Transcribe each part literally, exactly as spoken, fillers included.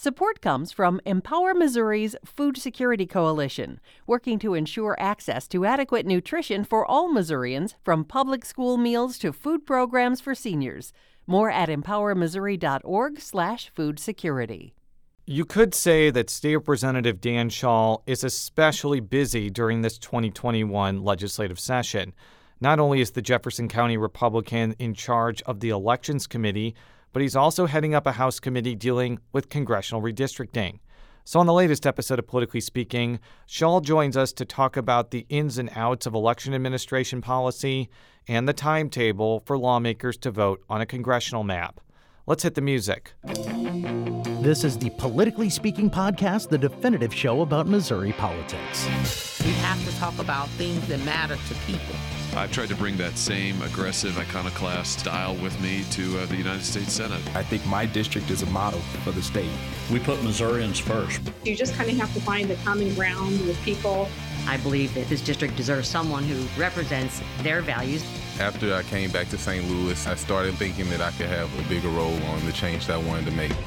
Support comes from Empower Missouri's Food Security Coalition, working to ensure access to adequate nutrition for all Missourians, from public school meals to food programs for seniors. More at empower missouri dot org slash food security. You could say that State Representative Dan Schall is especially busy during this twenty twenty-one legislative session. Not only is the Jefferson County Republican in charge of the Elections Committee, but he's also heading up a House committee dealing with congressional redistricting. So on the latest episode of Politically Speaking, Schall joins us to talk about the ins and outs of election administration policy and the timetable for lawmakers to vote on a congressional map. Let's hit the music. This is the Politically Speaking podcast, the definitive show about Missouri politics. We have to talk about things that matter to people. I've tried to bring that same aggressive iconoclast style with me to uh, the United States Senate. I think my district is a model for the state. We put Missourians first. You just kind of have to find the common ground with people. I believe that this district deserves someone who represents their values. After I came back to Saint Louis, I started thinking that I could have a bigger role on the change that I wanted to make.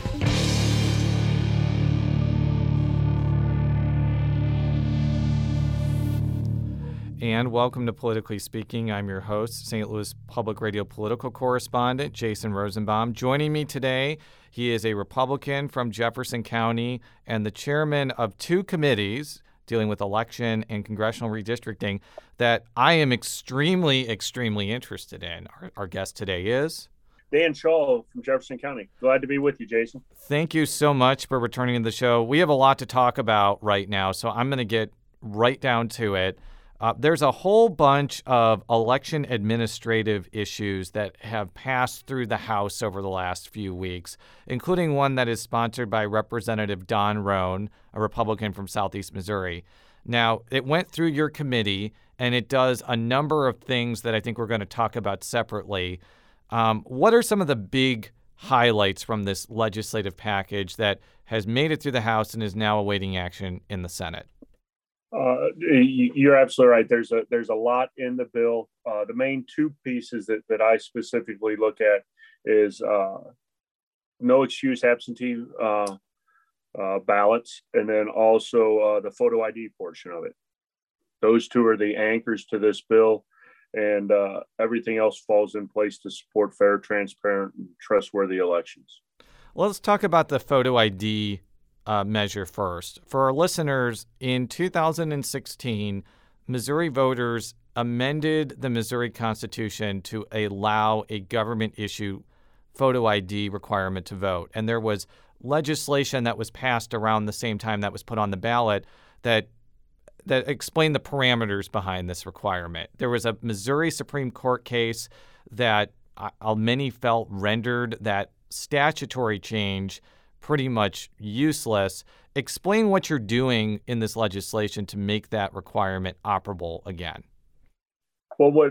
And welcome to Politically Speaking. I'm your host, Saint Louis Public Radio political correspondent, Jason Rosenbaum. Joining me today, he is a Republican from Jefferson County and the chairman of two committees dealing with election and congressional redistricting that I am extremely, extremely interested in. Our, our guest today is Dan Schall from Jefferson County. Glad to be with you, Jason. Thank you so much for returning to the show. We have a lot to talk about right now, so I'm going to get right down to it. Uh, there's a whole bunch of election administrative issues that have passed through the House over the last few weeks, including one that is sponsored by Representative Don Roan, a Republican from Southeast Missouri. Now, it went through your committee, and it does a number of things that I think we're going to talk about separately. Um, what are some of the big highlights from this legislative package that has made it through the House and is now awaiting action in the Senate? Uh, you're absolutely right. There's a there's a lot in the bill. Uh, the main two pieces that, that I specifically look at is uh, no excuse absentee uh, uh, ballots, and then also uh, the photo I D portion of it. Those two are the anchors to this bill, and uh, everything else falls in place to support fair, transparent, and trustworthy elections. Let's talk about the photo I D Uh, measure first. For our listeners, in two thousand sixteen, Missouri voters amended the Missouri Constitution to allow a government-issue photo I D requirement to vote. And there was legislation that was passed around the same time that was put on the ballot that that explained the parameters behind this requirement. There was a Missouri Supreme Court case that uh, many felt rendered that statutory change pretty much useless. Explain what you're doing in this legislation to make that requirement operable again. Well, what,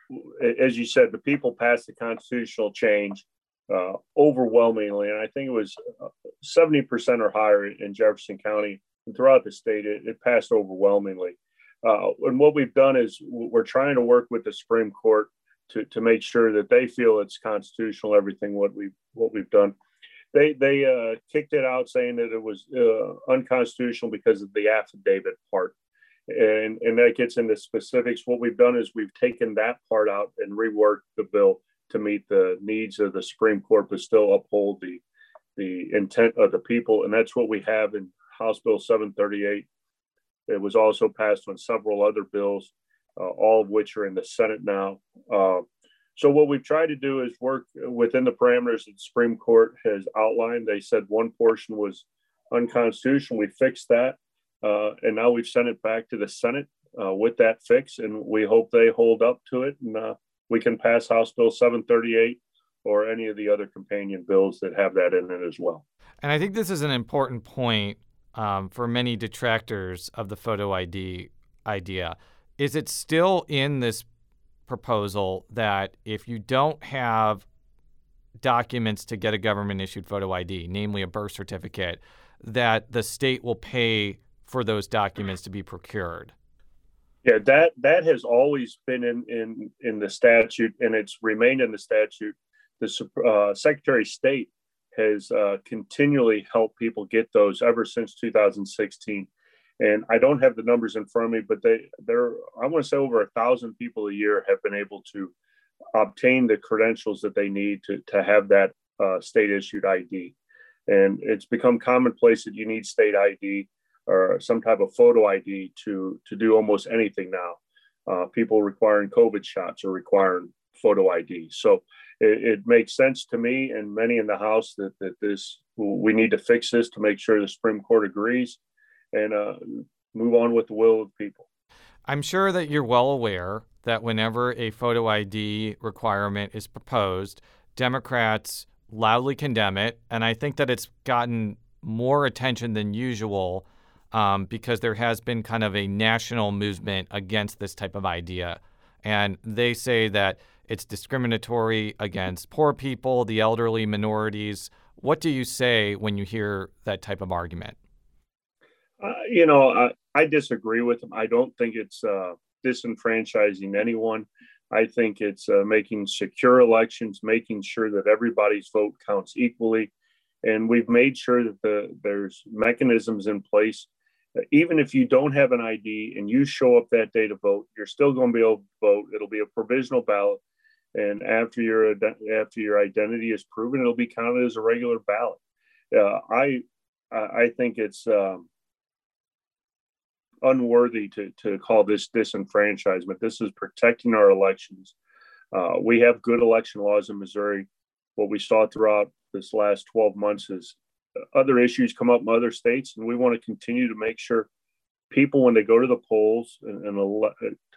as you said, the people passed the constitutional change uh, overwhelmingly, and I think it was seventy percent or higher in Jefferson County and throughout the state. It, it passed overwhelmingly. Uh, and what we've done is we're trying to work with the Supreme Court to to make sure that they feel it's constitutional. Everything what we what we've done. They they uh, kicked it out, saying that it was uh, unconstitutional because of the affidavit part, and and that gets into specifics. What we've done is we've taken that part out and reworked the bill to meet the needs of the Supreme Court, but still uphold the the intent of the people, and that's what we have in House Bill seven thirty-eight. It was also passed on several other bills, uh, all of which are in the Senate now. Uh, So what we've tried to do is work within the parameters that the Supreme Court has outlined. They said one portion was unconstitutional. We fixed that. Uh, and now we've sent it back to the Senate uh, with that fix. And we hope they hold up to it. And uh, we can pass House Bill seven thirty-eight or any of the other companion bills that have that in it as well. And I think this is an important point um, for many detractors of the photo I D idea. Is it still in this proposal that if you don't have documents to get a government-issued photo I D, namely a birth certificate, that the state will pay for those documents to be procured? Yeah, that that has always been in in, in the statute, and it's remained in the statute. The uh, Secretary of State has uh, continually helped people get those ever since two thousand sixteen. And I don't have the numbers in front of me, but they, they're, I want to say over a thousand people a year have been able to obtain the credentials that they need to, to have that uh, state issued I D. And it's become commonplace that you need state I D or some type of photo I D to, to do almost anything now. Uh, people requiring COVID shots or requiring photo I D. So it, it makes sense to me and many in the House that, that this, we need to fix this to make sure the Supreme Court agrees and uh, move on with the will of the people. I'm sure that you're well aware that whenever a photo I D requirement is proposed, Democrats loudly condemn it. And I think that it's gotten more attention than usual um, because there has been kind of a national movement against this type of idea. And they say that it's discriminatory against poor people, the elderly, minorities. What do you say when you hear that type of argument? Uh, you know, I, I disagree with them. I don't think it's uh, disenfranchising anyone. I think it's uh, making secure elections, making sure that everybody's vote counts equally. And we've made sure that the, there's mechanisms in place. Uh, even if you don't have an I D and you show up that day to vote, you're still going to be able to vote. It'll be a provisional ballot. And after your, after your identity is proven, it'll be counted as a regular ballot. Uh, I, I think it's... Um, unworthy to, to call this disenfranchisement. This is protecting our elections. Uh, we have good election laws in Missouri. What we saw throughout this last twelve months is other issues come up in other states, and we want to continue to make sure people, when they go to the polls and, and ele-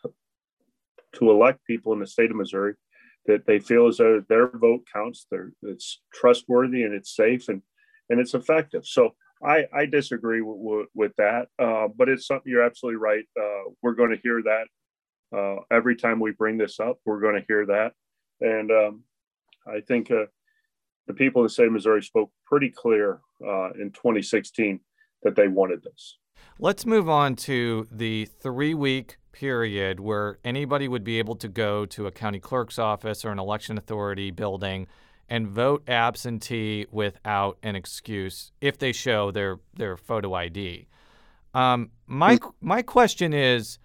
to elect people in the state of Missouri, that they feel as though their vote counts, they're, it's trustworthy and it's safe and, and it's effective. So I, I disagree w- w- with that, uh, but it's something you're absolutely right. Uh, we're going to hear that uh, every time we bring this up. We're going to hear that, and um, I think uh, the people in the state of Missouri spoke pretty clear uh, in twenty sixteen that they wanted this. Let's move on to the three-week period where anybody would be able to go to a county clerk's office or an election authority building and vote absentee without an excuse if they show their their photo I D. Um, my my question is,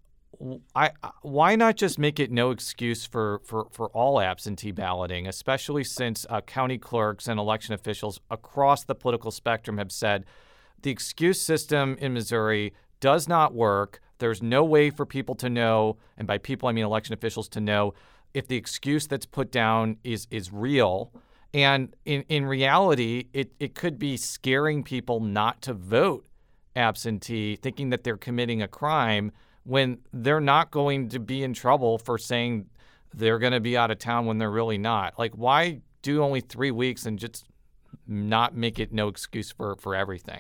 I why not just make it no excuse for for, for all absentee balloting, especially since uh, county clerks and election officials across the political spectrum have said the excuse system in Missouri does not work. There's no way for people to know, and by people I mean election officials, to know if the excuse that's put down is is real. And in, in reality, it, it could be scaring people not to vote absentee, thinking that they're committing a crime when they're not going to be in trouble for saying they're going to be out of town when they're really not. Like, why do only three weeks and just not make it no excuse for, for everything?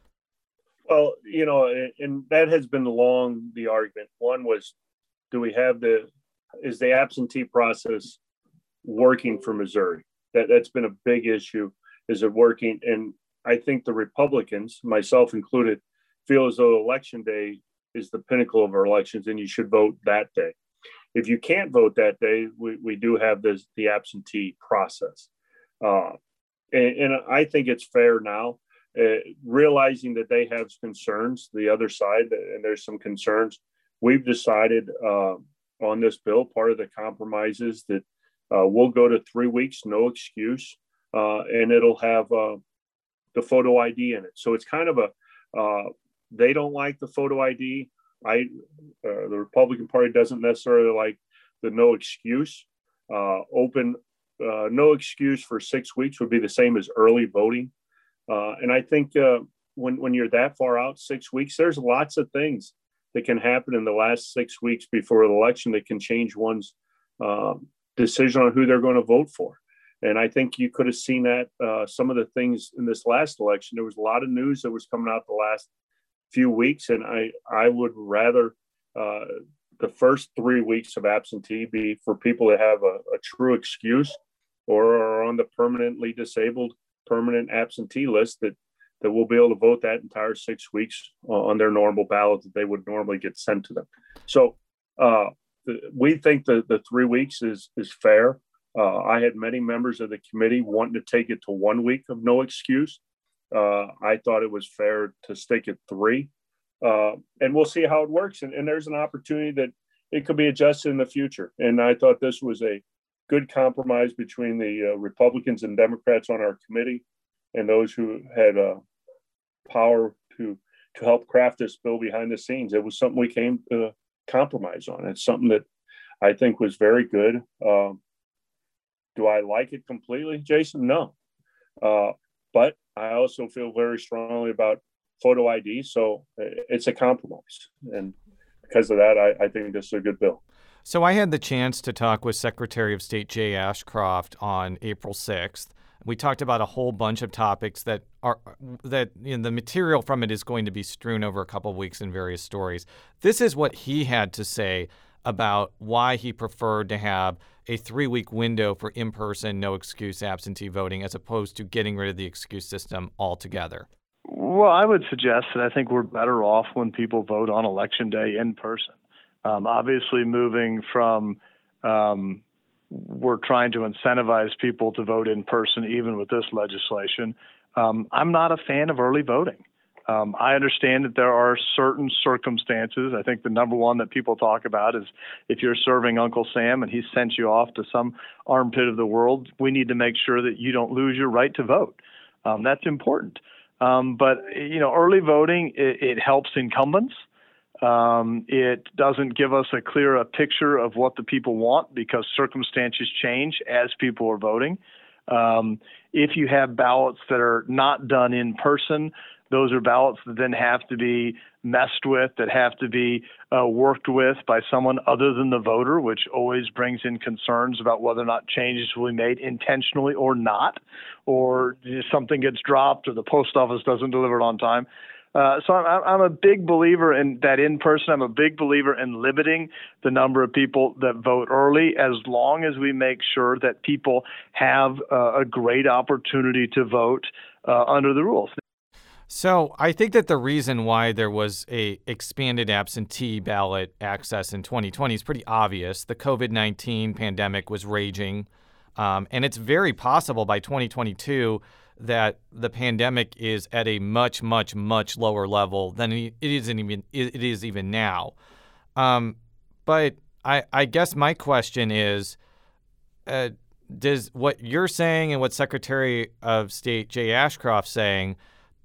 Well, you know, and that has been long the argument. One was, do we have the is the absentee process working for Missouri? That, that's been a big issue. Is it working? And I think the Republicans, myself included, feel as though election day is the pinnacle of our elections and you should vote that day. If you can't vote that day, we, we do have this, the absentee process. Uh, and, and I think it's fair now, uh, realizing that they have concerns, the other side, and there's some concerns. We've decided uh, on this bill, part of the compromises that uh, we'll go to three weeks, no excuse, uh, and it'll have uh, the photo I D in it. So it's kind of a, uh, they don't like the photo I D. I, uh, the Republican Party doesn't necessarily like the no excuse. Uh, open, uh, no excuse for six weeks would be the same as early voting. Uh, and I think uh, when, when you're that far out, six weeks, there's lots of things that can happen in the last six weeks before the election that can change one's uh, decision on who they're going to vote for. And I think you could have seen that uh, some of the things in this last election. There was a lot of news that was coming out the last few weeks, and I, I would rather uh, the first three weeks of absentee be for people that have a, a true excuse or are on the permanently disabled permanent absentee list that that will be able to vote that entire six weeks on their normal ballot that they would normally get sent to them. So uh, the, we think that the three weeks is is fair. Uh, I had many members of the committee wanting to take it to one week of no excuse. Uh, I thought it was fair to stick at three, uh, and we'll see how it works. And, and there's an opportunity that it could be adjusted in the future. And I thought this was a good compromise between the uh, Republicans and Democrats on our committee and those who had uh, power to to help craft this bill behind the scenes. It was something we came to compromise on. It's something that I think was very good. Um, do I like it completely, Jason? No. Uh, but I also feel very strongly about photo I D. So it's a compromise. And because of that, I, I think this is a good bill. So I had the chance to talk with Secretary of State Jay Ashcroft on April sixth. We talked about a whole bunch of topics that are that you know, the material from it is going to be strewn over a couple of weeks in various stories. This is what he had to say about why he preferred to have a three-week window for in-person, no-excuse absentee voting as opposed to getting rid of the excuse system altogether. Well, I would suggest that I think we're better off when people vote on Election Day in person. Um, obviously, moving from um, we're trying to incentivize people to vote in person, even with this legislation. Um, I'm not a fan of early voting. Um, I understand that there are certain circumstances. I think the number one that people talk about is if you're serving Uncle Sam and he sent you off to some armpit of the world, we need to make sure that you don't lose your right to vote. Um, that's important. Um, but, you know, early voting, it, it helps incumbents. Um, it doesn't give us a clear a picture of what the people want because circumstances change as people are voting. Um, if you have ballots that are not done in person, those are ballots that then have to be messed with, that have to be uh, worked with by someone other than the voter, which always brings in concerns about whether or not changes will be made intentionally or not, or something gets dropped or the post office doesn't deliver it on time. Uh, so I'm, I'm a big believer in that in person. I'm a big believer in limiting the number of people that vote early as long as we make sure that people have uh, a great opportunity to vote uh, under the rules. So I think that the reason why there was a expanded absentee ballot access in twenty twenty is pretty obvious. The covid nineteen pandemic was raging, um, and it's very possible by twenty twenty-two that the pandemic is at a much, much, much lower level than it isn't even it is even now. Um, but I, I guess my question is, uh, does what you're saying and what Secretary of State Jay Ashcroft's saying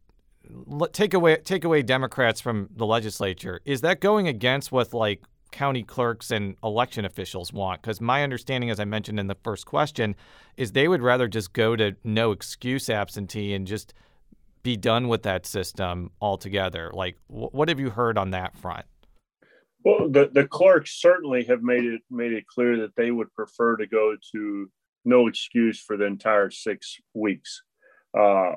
take away take away Democrats from the legislature? Is that going against what like county clerks and election officials want? Because my understanding, as I mentioned in the first question, is they would rather just go to no excuse absentee and just be done with that system altogether. Like, wh- what have you heard on that front? Well, the, the clerks certainly have made it made it clear that they would prefer to go to no excuse for the entire six weeks. Uh,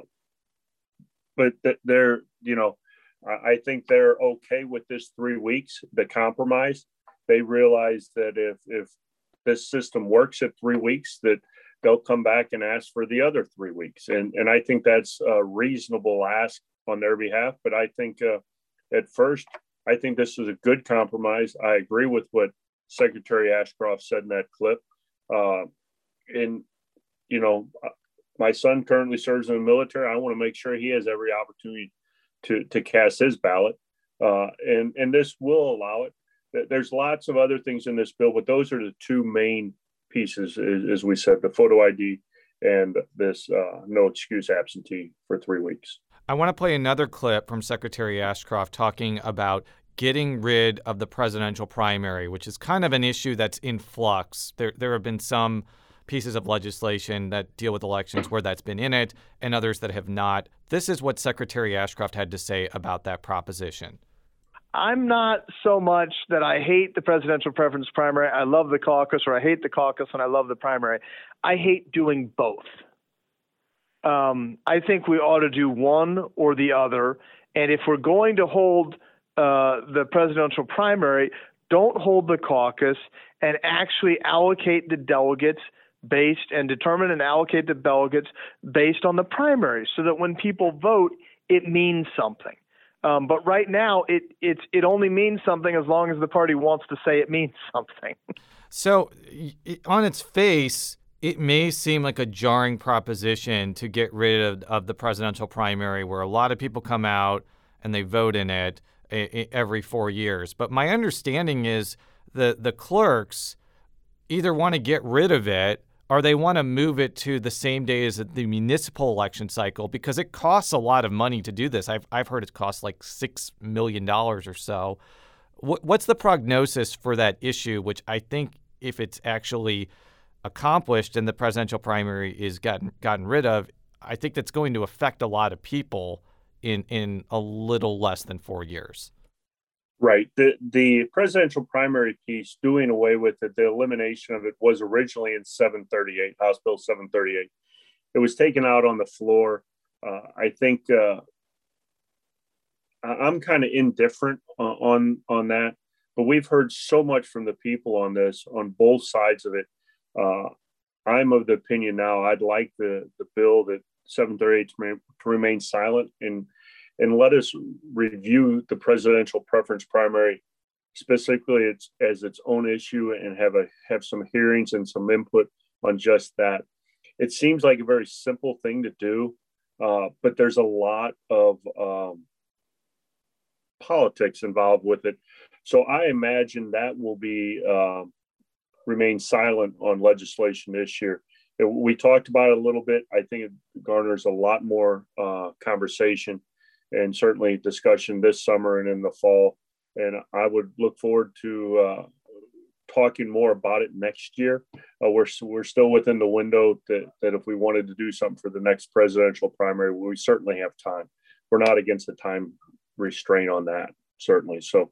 but th- they're, you know, I think they're okay with this three weeks, the compromise. They realize that if if this system works at three weeks, that they'll come back and ask for the other three weeks. And and I think that's a reasonable ask on their behalf. But I think uh, at first, I think this is a good compromise. I agree with what Secretary Ashcroft said in that clip. Uh, and, you know, my son currently serves in the military. I want to make sure he has every opportunity to to cast his ballot, uh, and and this will allow it. There's lots of other things in this bill, but those are the two main pieces, as we said, the photo I D and this uh, no excuse absentee for three weeks. I want to play another clip from Secretary Ashcroft talking about getting rid of the presidential primary, which is kind of an issue that's in flux. There there have been some pieces of legislation that deal with elections where that's been in it and others that have not. This is what Secretary Ashcroft had to say about that proposition. I'm not so much that I hate the presidential preference primary. I love the caucus, or I hate the caucus and I love the primary. I hate doing both. Um, I think we ought to do one or the other. And if we're going to hold uh, the presidential primary, don't hold the caucus and actually allocate the delegates based and determine and allocate the delegates based on the primary so that when people vote, it means something. Um, but right now, it it's it only means something as long as the party wants to say it means something. So on its face, it may seem like a jarring proposition to get rid of, of the presidential primary where a lot of people come out and they vote in it a, a, every four years. But my understanding is the, the clerks either want to get rid of it or they want to move it to the same day as the municipal election cycle because it costs a lot of money to do this. I've, I've heard it costs like six million dollars or so. What, what's the prognosis for that issue, which I think if it's actually accomplished and the presidential primary is gotten gotten rid of, I think that's going to affect a lot of people in in a little less than four years. Right. The the presidential primary piece, doing away with it, the elimination of it was originally in seven thirty-eight, House Bill seven thirty-eight. It was taken out on the floor. Uh, I think uh, I'm kind of indifferent uh, on on that, but we've heard so much from the people on this, on both sides of it. Uh, I'm of the opinion now I'd like the, the bill that seven thirty-eight to, remain, to remain silent and and let us review the presidential preference primary specifically it's, as its own issue and have a have some hearings and some input on just that. It seems like a very simple thing to do, uh, but there's a lot of um, politics involved with it. So I imagine that will be uh, remain silent on legislation this year. We talked about it a little bit. I think it garners a lot more uh, conversation and certainly discussion this summer and in the fall. And I would look forward to uh, talking more about it next year. Uh, we're we're still within the window that, that if we wanted to do something for the next presidential primary, we certainly have time. We're not against the time restraint on that, certainly. So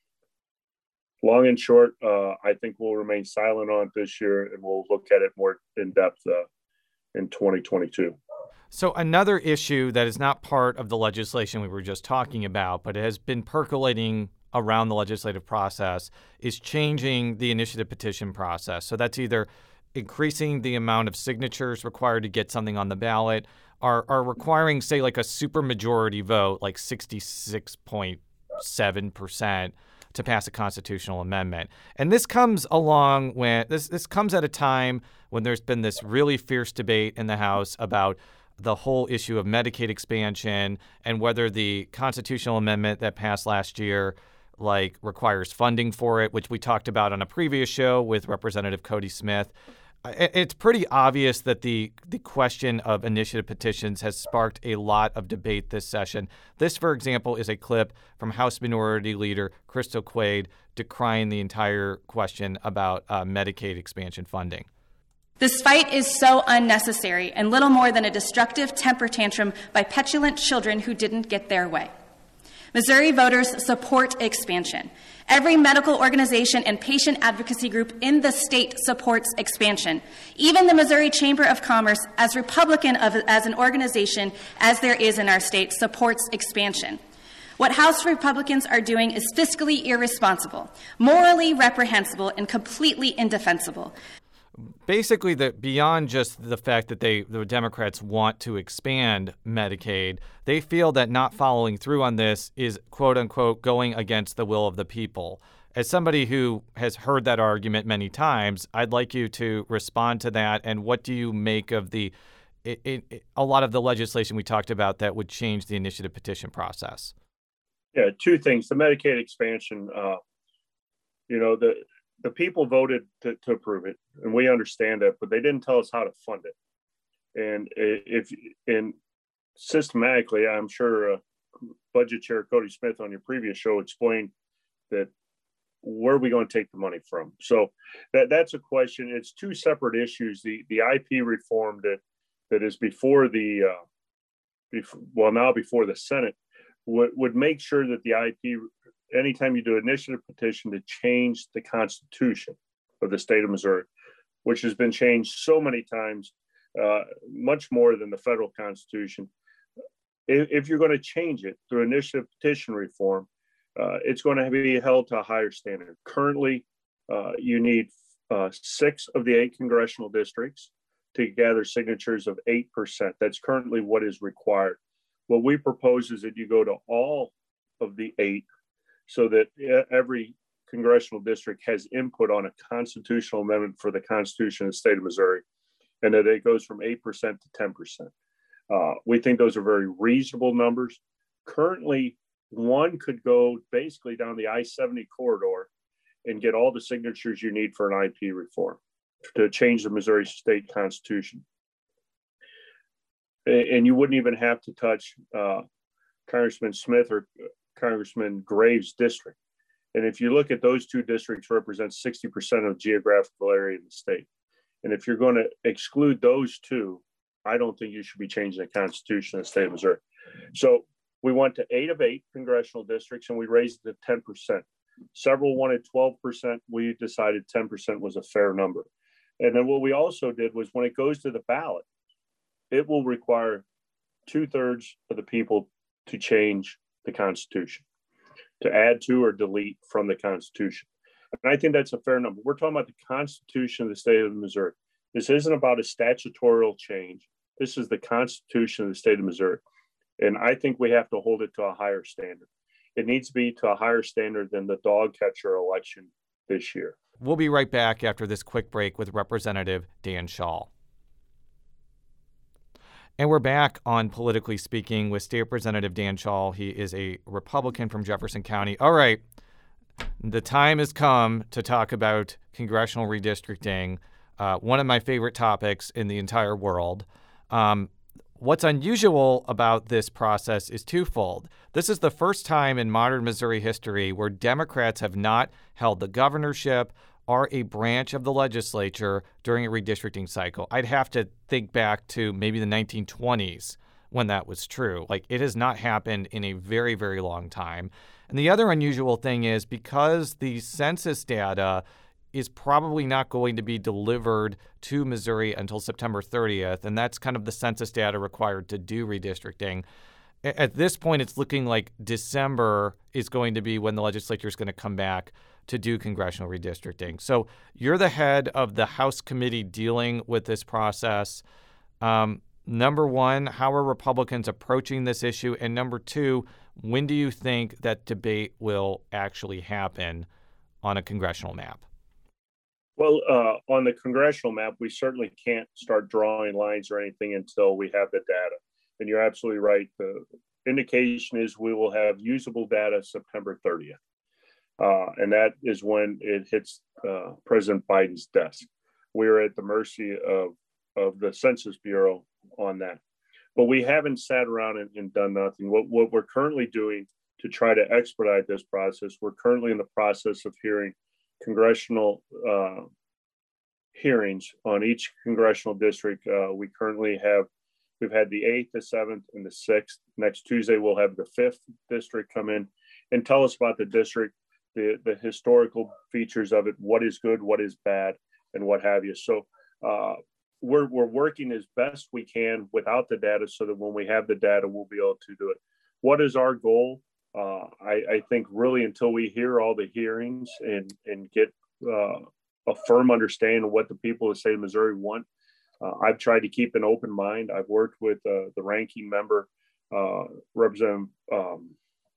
long and short, uh, I think we'll remain silent on it this year, and we'll look at it more in depth uh, in twenty twenty-two. So another issue that is not part of the legislation we were just talking about, but it has been percolating around the legislative process, is changing the initiative petition process. So that's either increasing the amount of signatures required to get something on the ballot, or, or requiring, say, like a supermajority vote, like sixty-six point seven percent, to pass a constitutional amendment. And this comes along when this this comes at a time when there's been this really fierce debate in the House about the whole issue of Medicaid expansion and whether the constitutional amendment that passed last year like requires funding for it, which we talked about on a previous show with Representative Cody Smith. It's pretty obvious that the the question of initiative petitions has sparked a lot of debate this session. This, for example, is a clip from House Minority Leader Crystal Quade decrying the entire question about uh, Medicaid expansion funding. This fight is so unnecessary and little more than a destructive temper tantrum by petulant children who didn't get their way. Missouri voters support expansion. Every medical organization and patient advocacy group in the state supports expansion. Even the Missouri Chamber of Commerce, as Republican of, as an organization as there is in our state, supports expansion. What House Republicans are doing is fiscally irresponsible, morally reprehensible, and completely indefensible. Basically, the, beyond just the fact that they, the Democrats want to expand Medicaid, they feel that not following through on this is, quote unquote, going against the will of the people. As somebody who has heard that argument many times, I'd like you to respond to that. And what do you make of the it, it, a lot of the legislation we talked about that would change the initiative petition process? Yeah, two things. The Medicaid expansion, uh, you know, the The people voted to, to approve it, and we understand that, but they didn't tell us how to fund it. And if, and systematically, I'm sure uh, Budget Chair Cody Smith on your previous show explained that where are we going to take the money from? So that that's a question. It's two separate issues. The the I P reform that that is before the, uh, before, well now before the Senate would would make sure that the I P, anytime you do an initiative petition to change the Constitution of the state of Missouri, which has been changed so many times, uh, much more than the federal Constitution, if, if you're going to change it through initiative petition reform, uh, it's going to be held to a higher standard. Currently, uh, you need uh, six of the eight congressional districts to gather signatures of eight percent. That's currently what is required. What we propose is that you go to all of the eight, so that every congressional district has input on a constitutional amendment for the Constitution of the state of Missouri. and that it goes from eight percent to ten percent. Uh, we think those are very reasonable numbers. Currently, one could go basically down the I seventy corridor and get all the signatures you need for an I P reform to change the Missouri state constitution. And you wouldn't even have to touch uh, Congressman Smith or Congressman Graves' district. And if you look at those two districts, represent sixty percent of the geographical area in the state. And if you're going to exclude those two, I don't think you should be changing the Constitution of the state of Missouri. So we went to eight of eight congressional districts, and we raised it to ten percent. Several wanted twelve percent. We decided ten percent was a fair number. And then what we also did was when it goes to the ballot, it will require two-thirds of the people to change the Constitution, to add to or delete from the Constitution. And I think that's a fair number. We're talking about the Constitution of the state of Missouri. This isn't about a statutorial change. This is the Constitution of the state of Missouri. And I think we have to hold it to a higher standard. It needs to be to a higher standard than the dog catcher election this year. We'll be right back after this quick break with Representative Dan Schall. And we're back on Politically Speaking with State Representative Dan Schall. He is a Republican from Jefferson County. All right, the time has come to talk about congressional redistricting, uh, one of my favorite topics in the entire world. Um, what's unusual about this process is twofold. This is the first time in modern Missouri history where Democrats have not held the governorship or a branch of the legislature during a redistricting cycle. I'd have to think back to maybe the nineteen twenties when that was true. Like, it has not happened in a very, very long time. And the other unusual thing is because the census data is probably not going to be delivered to Missouri until September thirtieth, and that's kind of the census data required to do redistricting. At this point, it's looking like December is going to be when the legislature is going to come back to do congressional redistricting. So you're the head of the House committee dealing with this process. Um, number one, how are Republicans approaching this issue? And number two, when do you think that debate will actually happen on a congressional map? Well, uh, on the congressional map, we certainly can't start drawing lines or anything until we have the data. And you're absolutely right. The indication is we will have usable data September thirtieth. Uh, and that is when it hits uh, President Biden's desk. We're at the mercy of, of the Census Bureau on that. But we haven't sat around and, and done nothing. What, what we're currently doing to try to expedite this process, we're currently in the process of hearing congressional uh, hearings on each congressional district. Uh, we currently have, we've had the eighth, the seventh, and the sixth. Next Tuesday, we'll have the fifth district come in and tell us about the district, the, the historical features of it, what is good, what is bad, and what have you. So uh, we're, we're working as best we can without the data so that when we have the data, we'll be able to do it. What is our goal? Uh, I, I think really until we hear all the hearings and, and get uh, a firm understanding of what the people of the state of Missouri want, uh, I've tried to keep an open mind. I've worked with uh, the ranking member, uh, Representative um,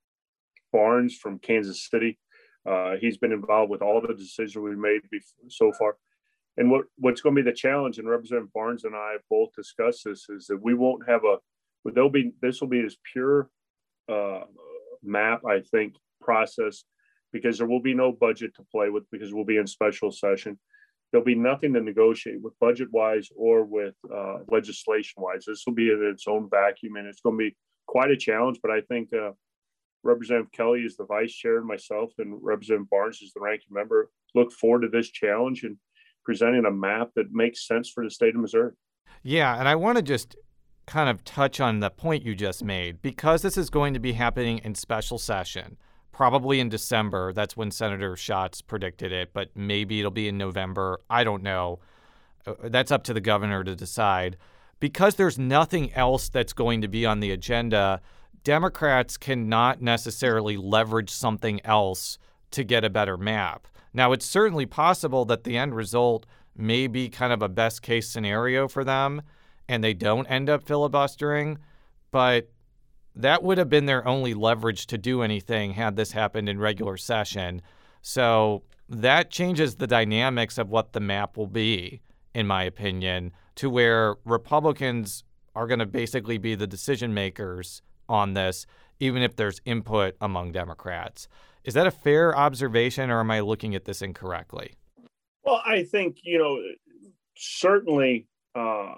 Barnes from Kansas City. Uh, he's been involved with all the decisions we've made before, so far. And what, what's going to be the challenge, and Representative Barnes and I have both discussed this, is that we won't have a, there'll be, this will be as pure uh, map, I think, process, because there will be no budget to play with because we'll be in special session. There'll be nothing to negotiate with budget-wise or with uh, legislation-wise. This will be in its own vacuum, and it's going to be quite a challenge, but I think uh, Representative Kelly is the vice chair, and myself and Representative Barnes is the ranking member. Look forward to this challenge and presenting a map that makes sense for the state of Missouri. Yeah, and I want to just kind of touch on the point you just made, because this is going to be happening in special session, probably in December. That's when Senator Schatz predicted it, but maybe it'll be in November. I don't know. That's up to the governor to decide. Because there's nothing else that's going to be on the agenda, Democrats cannot necessarily leverage something else to get a better map. Now, it's certainly possible that the end result may be kind of a best case scenario for them and they don't end up filibustering, but that would have been their only leverage to do anything had this happened in regular session. So that changes the dynamics of what the map will be, in my opinion, to where Republicans are going to basically be the decision makers on this, even if there's input among Democrats. Is that a fair observation, or am I looking at this incorrectly? Well, I think, you know, certainly uh,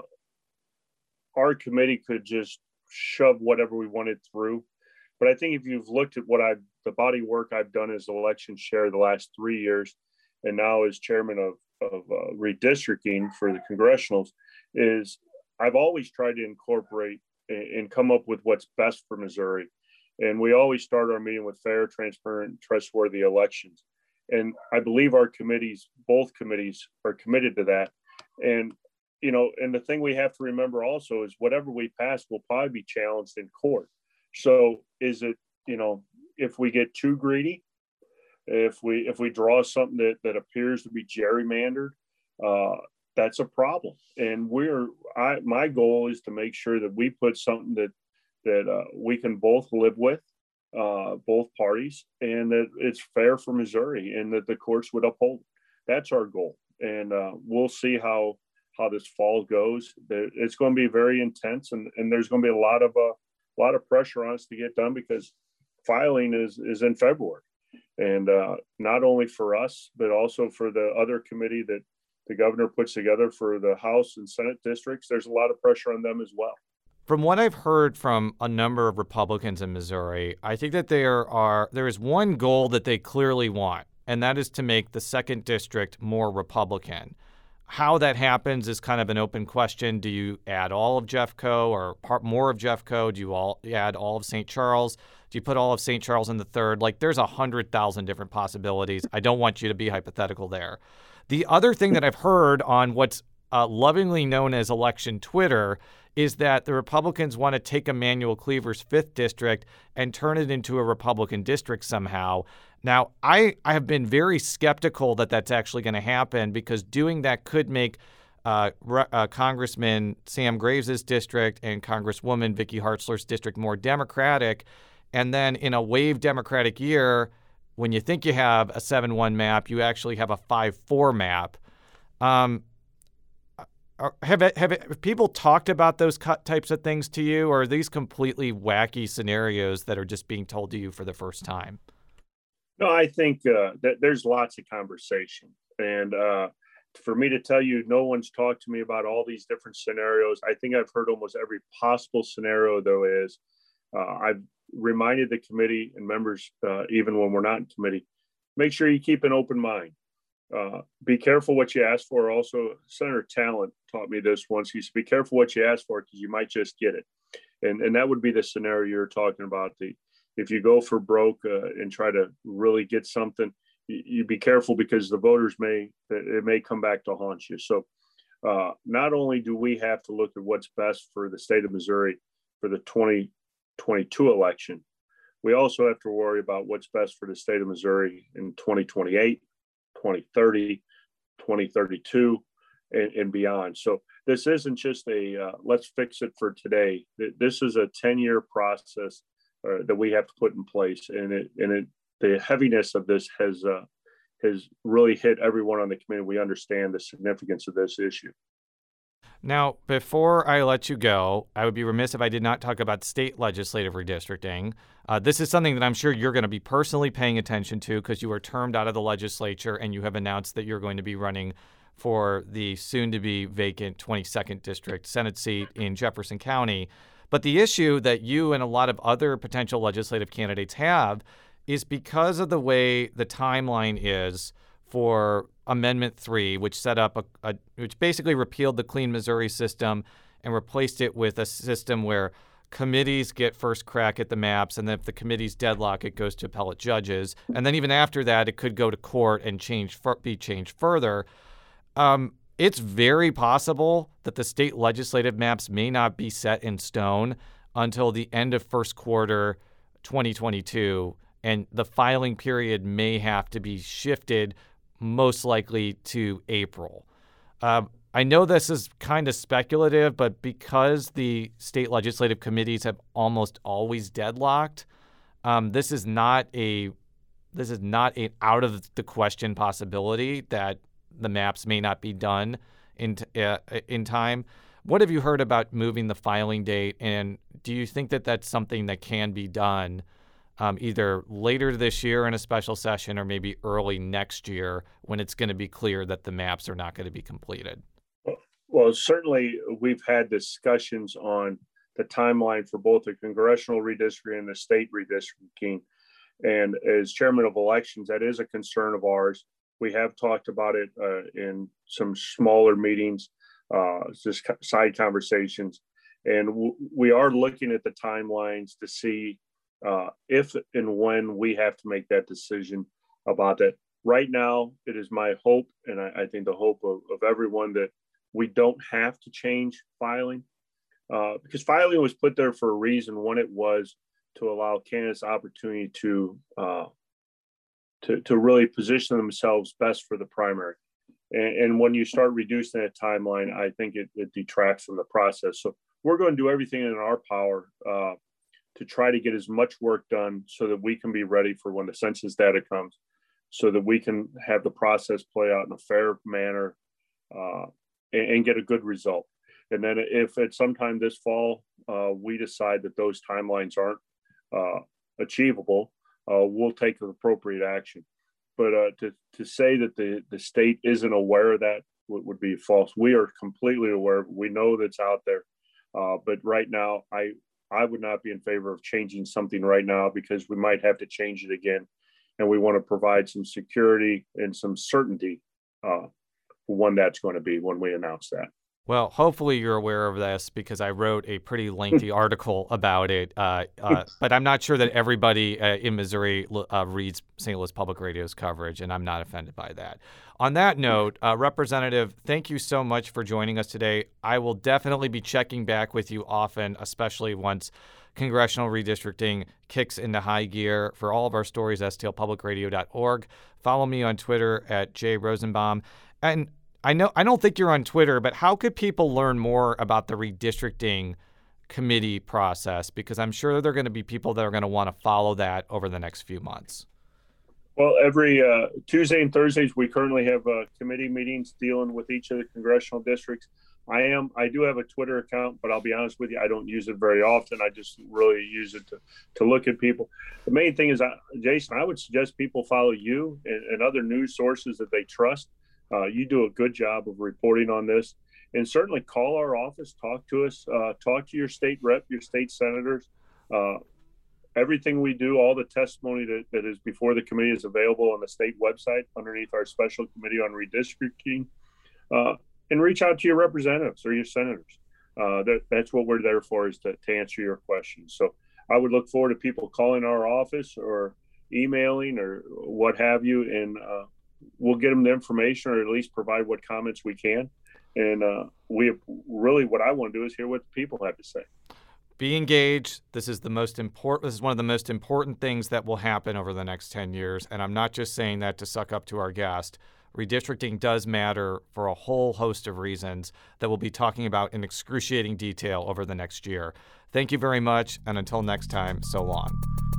our committee could just shove whatever we wanted through. But I think if you've looked at what I've, the body work I've done as election chair the last three years, and now as chairman of, of uh, redistricting for the congressionals, is I've always tried to incorporate and come up with what's best for Missouri. And we always start our meeting with fair, transparent, trustworthy elections. And I believe our committees, both committees, are committed to that. And, you know, and the thing we have to remember also is whatever we pass will probably be challenged in court. So is it, you know, if we get too greedy, if we if we draw something that, that appears to be gerrymandered, uh, that's a problem. And we're, I, my goal is to make sure that we put something that, that uh, we can both live with, uh, both parties, and that it's fair for Missouri and that the courts would uphold it. That's our goal. And uh, we'll see how, how this fall goes. It's going to be very intense, and, and there's going to be a lot of, uh, a lot of pressure on us to get done because filing is, is in February. And uh, not only for us, but also for the other committee that the governor puts together for the House and Senate districts. There's a lot of pressure on them as well. From what I've heard from a number of Republicans in Missouri, I think that there are there is one goal that they clearly want, and that is to make the second district more Republican. How that happens is kind of an open question. Do you add all of Jeffco or part more of Jeffco? Do you all add all of Saint Charles? Do you put all of Saint Charles in the third? Like, there's a hundred thousand different possibilities. I don't want you to be hypothetical there. The other thing that I've heard on what's uh, lovingly known as election Twitter is that the Republicans want to take Emanuel Cleaver's fifth district and turn it into a Republican district somehow. Now, I, I have been very skeptical that that's actually going to happen because doing that could make uh, uh, Congressman Sam Graves' district and Congresswoman Vicky Hartzler's district more Democratic. And then in a wave Democratic year, when you think you have a seven one map, you actually have a five four map. Um, have, have, have people talked about those types of things to you, or are these completely wacky scenarios that are just being told to you for the first time? No, I think uh, that there's lots of conversation. And uh, for me to tell you, no one's talked to me about all these different scenarios. I think I've heard almost every possible scenario there is. Uh, I've reminded the committee and members, uh, even when we're not in committee, make sure you keep an open mind. Uh, be careful what you ask for. Also, Senator Talent taught me this once. He said, be careful what you ask for because you might just get it. And, and that would be the scenario you're talking about. The If you go for broke uh, and try to really get something, you, you be careful because the voters may, it may come back to haunt you. So uh, not only do we have to look at what's best for the state of Missouri for the twenty twenty-two election, we also have to worry about what's best for the state of Missouri in twenty twenty-eight, twenty thirty, twenty thirty-two, and, and beyond. So this isn't just a uh, let's fix it for today. This is a ten-year process uh, that we have to put in place, and it and it the heaviness of this has uh, has really hit everyone on the committee. We understand the significance of this issue. Now, before I let you go, I would be remiss if I did not talk about state legislative redistricting. Uh, this is something that I'm sure you're going to be personally paying attention to because you were termed out of the legislature and you have announced that you're going to be running for the soon-to-be vacant twenty-second District Senate seat in Jefferson County. But the issue that you and a lot of other potential legislative candidates have is because of the way the timeline is for Amendment three, which set up a, a which basically repealed the Clean Missouri system and replaced it with a system where committees get first crack at the maps, and then if the committees deadlock, it goes to appellate judges. And then even after that, it could go to court and change be changed further. Um, it's very possible that the state legislative maps may not be set in stone until the end of first quarter twenty twenty-two, and the filing period may have to be shifted most likely to April. Uh, I know this is kind of speculative, but because the state legislative committees have almost always deadlocked, um, this is not a this is not an out of the question possibility that the maps may not be done in uh, in time. What have you heard about moving the filing date, and do you think that that's something that can be done um, either later this year in a special session or maybe early next year when it's going to be clear that the maps are not going to be completed? Well, certainly we've had discussions on the timeline for both the congressional redistricting and the state redistricting. And as chairman of elections, that is a concern of ours. We have talked about it uh, in some smaller meetings, uh, just side conversations. And w- we are looking at the timelines to see uh, if and when we have to make that decision about that. Right now, it is my hope, and I, I think the hope of, of everyone, that we don't have to change filing, uh, because filing was put there for a reason. One, it was to allow candidates opportunity to, uh, to, to really position themselves best for the primary. And, and when you start reducing that timeline, I think it, it detracts from the process. So we're going to do everything in our power uh, to try to get as much work done so that we can be ready for when the census data comes, so that we can have the process play out in a fair manner uh, and, and get a good result. And then if at some time this fall, uh, we decide that those timelines aren't uh, achievable, uh, we'll take the appropriate action. But uh, to, to say that the, the state isn't aware of that would, would be false. We are completely aware. We know that's out there. Uh, but right now, I, I would not be in favor of changing something right now, because we might have to change it again. And we want to provide some security and some certainty uh, for when that's going to be when we announce that. Well, hopefully you're aware of this, because I wrote a pretty lengthy article about it. Uh, uh, but I'm not sure that everybody uh, in Missouri uh, reads Saint Louis Public Radio's coverage, and I'm not offended by that. On that note, uh, Representative, thank you so much for joining us today. I will definitely be checking back with you often, especially once congressional redistricting kicks into high gear. For all of our stories, S T L public radio dot org. Follow me on Twitter at Jay Rosenbaum. And I know I don't think you're on Twitter, but how could people learn more about the redistricting committee process? Because I'm sure there are going to be people that are going to want to follow that over the next few months. Well, every uh, Tuesday and Thursdays, we currently have uh, committee meetings dealing with each of the congressional districts. I am, I do have a Twitter account, but I'll be honest with you, I don't use it very often. I just really use it to, to look at people. The main thing is, uh, Jason, I would suggest people follow you and, and other news sources that they trust. Uh, you do a good job of reporting on this, and certainly call our office, talk to us, uh, talk to your state rep, your state senators. Uh, everything we do, all the testimony that, that is before the committee is available on the state website underneath our special committee on redistricting. Uh, and reach out to your representatives or your senators. Uh, that, that's what we're there for, is to, to answer your questions. So I would look forward to people calling our office or emailing or what have you, and uh, we'll get them the information, or at least provide what comments we can. And uh, we have, really what I want to do is hear what the people have to say. Be engaged. This is the most important. This is one of the most important things that will happen over the next ten years. And I'm not just saying that to suck up to our guest. Redistricting does matter for a whole host of reasons that we'll be talking about in excruciating detail over the next year. Thank you very much, and until next time, so long.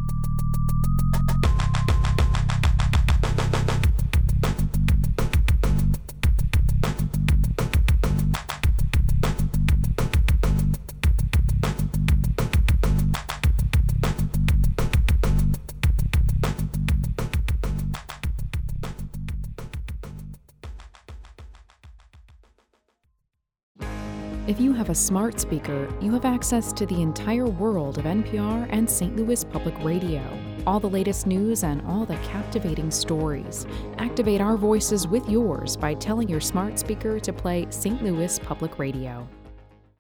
If you have a smart speaker, you have access to the entire world of N P R and Saint Louis Public Radio. All the latest news and all the captivating stories. Activate our voices with yours by telling your smart speaker to play Saint Louis Public Radio.